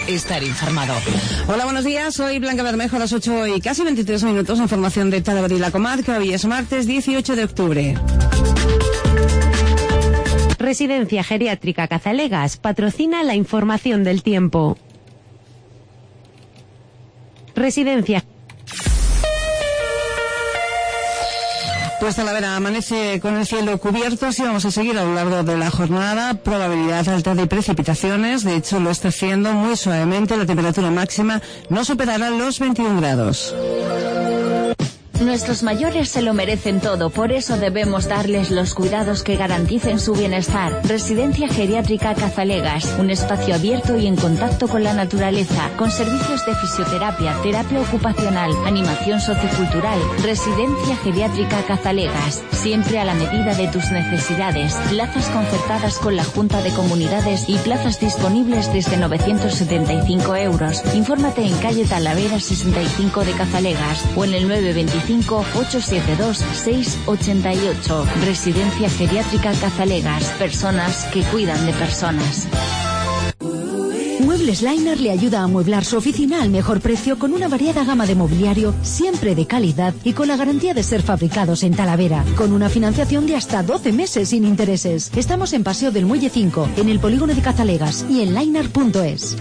estar informado. Hola, buenos días. Soy Blanca Bermejo, a las 8 y casi 23 minutos. Información de Talavera y la comarca. Hoy es martes 18 de octubre. Residencia Geriátrica Cazalegas patrocina la información del tiempo. Residencia. Pues Talavera amanece con el cielo cubierto, así vamos a seguir a lo largo de la jornada. Probabilidad alta de precipitaciones, de hecho lo está haciendo muy suavemente. La temperatura máxima no superará los 21 grados. Nuestros mayores se lo merecen todo, por eso debemos darles los cuidados que garanticen su bienestar. Residencia Geriátrica Cazalegas, un espacio abierto y en contacto con la naturaleza, con servicios de fisioterapia, terapia ocupacional, animación sociocultural. Residencia Geriátrica Cazalegas, siempre a la medida de tus necesidades. Plazas concertadas con la Junta de Comunidades y plazas disponibles desde 975 euros. Infórmate en calle Talavera 65 de Cazalegas o en el 925-872-688. Residencia Geriátrica Cazalegas. Personas que cuidan de personas. Muebles Liner le ayuda a amueblar su oficina al mejor precio con una variada gama de mobiliario, siempre de calidad y con la garantía de ser fabricados en Talavera, con una financiación de hasta 12 meses sin intereses. Estamos en Paseo del Muelle 5, en el polígono de Cazalegas y en liner.es.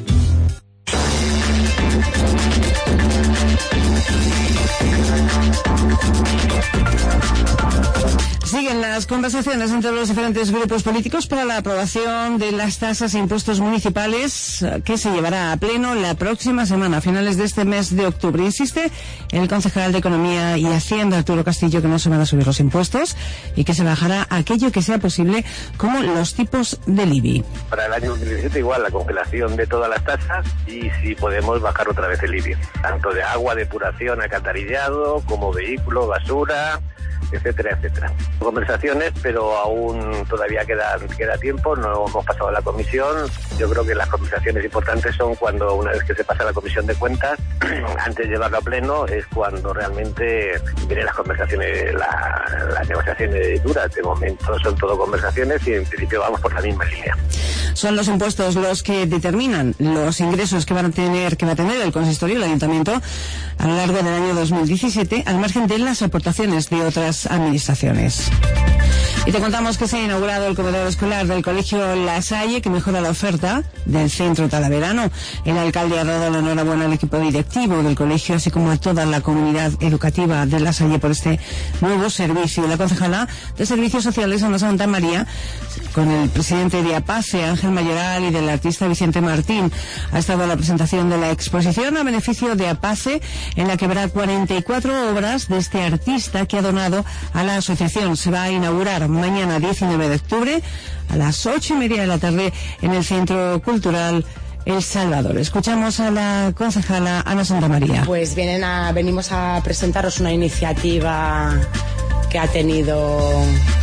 Siguen las conversaciones entre los diferentes grupos políticos para la aprobación de las tasas e impuestos municipales que se llevará a pleno la próxima semana, a finales de este mes de octubre. Insiste el concejal de Economía y Hacienda, Arturo Castillo, que no se van a subir los impuestos y que se bajará aquello que sea posible, como los tipos del IBI. Para el año 2017 igual la congelación de todas las tasas y si podemos bajar otra vez el IBI, tanto de agua, depuración, alcantarillado, como vehículo, basura, etcétera, etcétera. Conversaciones, pero aún todavía queda tiempo, no hemos pasado a la comisión. Yo creo que las conversaciones importantes son cuando, una vez que se pasa a la comisión de cuentas, antes de llevarlo a pleno, es cuando realmente vienen las conversaciones, las negociaciones duras. De momento son todo conversaciones y en principio vamos por la misma línea. Son los impuestos los que determinan los ingresos que va a tener el consistorio, el ayuntamiento, a lo largo del año 2017, al margen de las aportaciones de otras administraciones. Y te contamos que se ha inaugurado el comedor escolar del Colegio La Salle, que mejora la oferta del centro talaverano. El alcalde ha dado la enhorabuena al equipo directivo del colegio, así como a toda la comunidad educativa de La Salle por este nuevo servicio. La concejala de Servicios Sociales, Ana Santa María, con el presidente de APACE, Ángel Mayoral, y del artista Vicente Martín, ha estado la presentación de la exposición a beneficio de APACE, en la que habrá 44 obras de este artista que ha donado a la asociación. Se va a inaugurar mañana 19 de octubre a las 8:30 de la tarde en el Centro Cultural El Salvador. Escuchamos a la concejala Ana Santamaría. Pues venimos a presentaros una iniciativa que ha tenido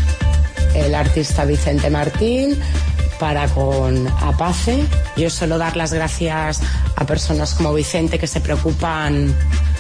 el artista Vicente Martín para con APACE. Yo suelo dar las gracias a personas como Vicente que se preocupan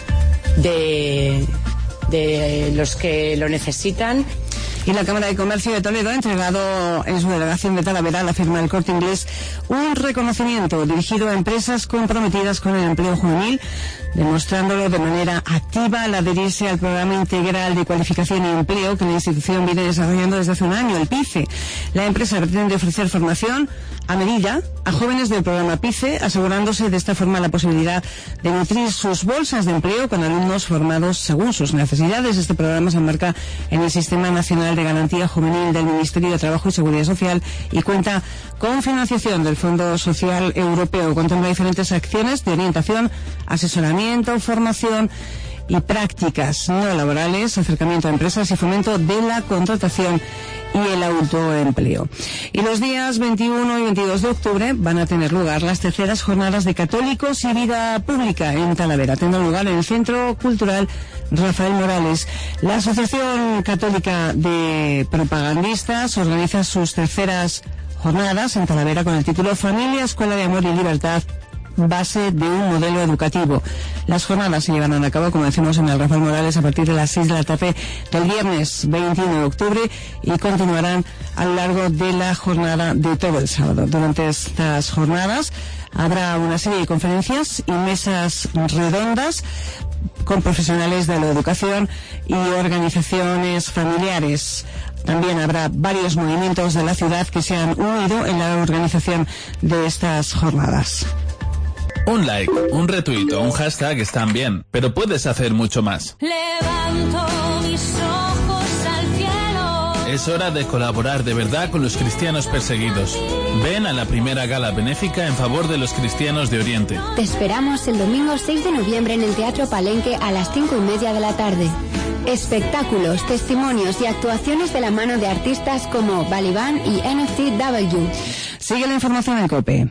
de los que lo necesitan. Y la Cámara de Comercio de Toledo ha entregado en su delegación de Talavera, la firma del Corte Inglés, un reconocimiento dirigido a empresas comprometidas con el empleo juvenil, demostrándolo de manera activa al adherirse al programa integral de cualificación y empleo que la institución viene desarrollando desde hace un año, el PICE. La empresa pretende ofrecer formación a medida a jóvenes del programa PICE, asegurándose de esta forma la posibilidad de nutrir sus bolsas de empleo con alumnos formados según sus necesidades. Este programa se enmarca en el Sistema Nacional de Garantía Juvenil del Ministerio de Trabajo y Seguridad Social y cuenta con financiación del Fondo Social Europeo. Contempla diferentes acciones de orientación, asesoramiento, formación y prácticas no laborales, acercamiento a empresas y fomento de la contratación y el autoempleo. Y los días 21 y 22 de octubre van a tener lugar las terceras jornadas de católicos y vida pública en Talavera. Tendrán lugar en el Centro Cultural Rafael Morales. La Asociación Católica de Propagandistas organiza sus terceras jornadas en Talavera con el título Familia, Escuela de Amor y Libertad, base de un modelo educativo. Las jornadas se llevarán a cabo, como decimos, en el Rafael Morales a partir de las 6 de la tarde del viernes 21 de octubre y continuarán a lo largo de la jornada de todo el sábado. Durante estas jornadas Habrá una serie de conferencias y mesas redondas con profesionales de la educación y organizaciones familiares. También habrá varios movimientos de la ciudad que se han unido en la organización de estas jornadas. Un like, un retweet o un hashtag están bien, pero puedes hacer mucho más. Levanto mis ojos al cielo. Es hora de colaborar de verdad con los cristianos perseguidos. Ven a la primera gala benéfica en favor de los cristianos de Oriente. Te esperamos el domingo 6 de noviembre en el Teatro Palenque a las 5:30 de la tarde. Espectáculos, testimonios y actuaciones de la mano de artistas como Balibán y NFTW. Sigue la información en COPE.